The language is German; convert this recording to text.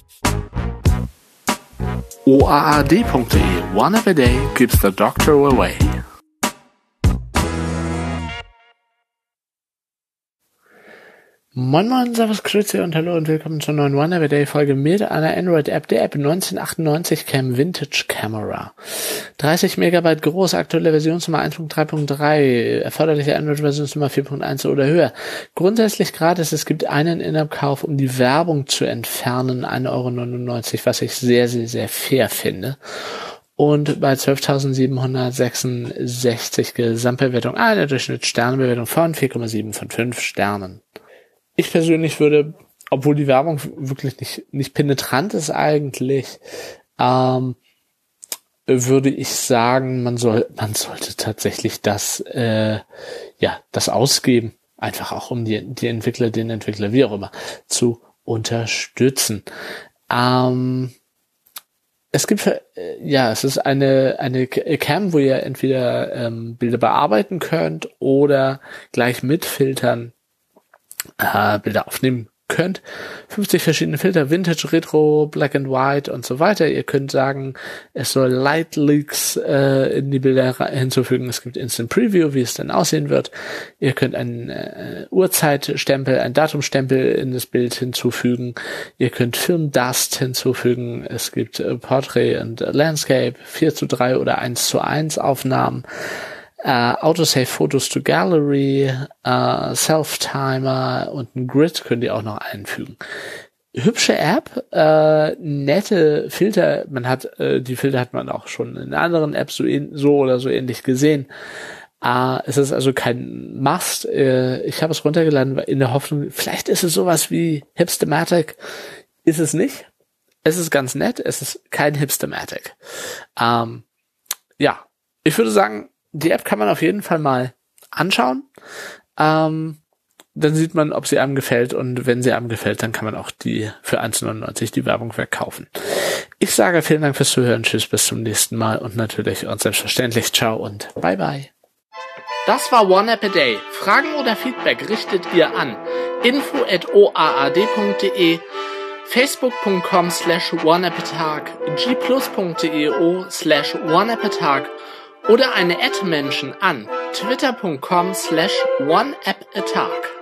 OAAD.de. One App a Day keeps the doctor away. Moin Moin, Servus, Grüße und Hallo und willkommen zur neuen One App a Day Folge mit einer Android-App, der App 1998 Cam Vintage Camera. 30 Megabyte groß, aktuelle Versionsnummer 1.3.3, erforderliche Android-Versionsnummer 4.1 oder höher. Grundsätzlich gratis, es gibt einen In-App-Kauf, um die Werbung zu entfernen, 1,99 €, was ich sehr, sehr, sehr fair finde. Und bei 12.766 Gesamtbewertung eine Durchschnittssternebewertung von 4,7 von 5 Sternen. Ich persönlich würde, obwohl die Werbung wirklich nicht penetrant ist eigentlich, würde ich sagen, man sollte tatsächlich das ausgeben, einfach auch um den Entwickler, wie auch immer, zu unterstützen. Es ist eine Cam, wo ihr entweder Bilder bearbeiten könnt oder gleich mit Filtern Bilder aufnehmen könnt. 50 verschiedene Filter, Vintage, Retro, Black and White und so weiter. Ihr könnt sagen, es soll Light Leaks in die Bilder hinzufügen. Es gibt Instant Preview, wie es dann aussehen wird. Ihr könnt einen Uhrzeitstempel, einen Datumstempel in das Bild hinzufügen. Ihr könnt Film Dust hinzufügen. Es gibt Portrait und Landscape, 4:3 oder 1:1 Aufnahmen. Autosave Photos to Gallery, Self-Timer und ein Grid könnt ihr auch noch einfügen. Hübsche App, nette Filter, die Filter hat man auch schon in anderen Apps so oder so ähnlich gesehen. Es ist also kein Must. Ich habe es runtergeladen in der Hoffnung, vielleicht ist es sowas wie Hipstamatic. Ist es nicht. Es ist ganz nett, es ist kein Hipstamatic. Ich würde sagen, die App kann man auf jeden Fall mal anschauen. Dann sieht man, ob sie einem gefällt, und wenn sie einem gefällt, dann kann man auch die für 1,99 die Werbung verkaufen. Ich sage vielen Dank fürs Zuhören, tschüss, bis zum nächsten Mal und natürlich und selbstverständlich ciao und bye bye. Das war One App a Day. Fragen oder Feedback richtet ihr an info@oaad.de, facebook.com/oneappatag, gplus.io/oneappatag oder eine @Menschen an twitter.com/oneappatag.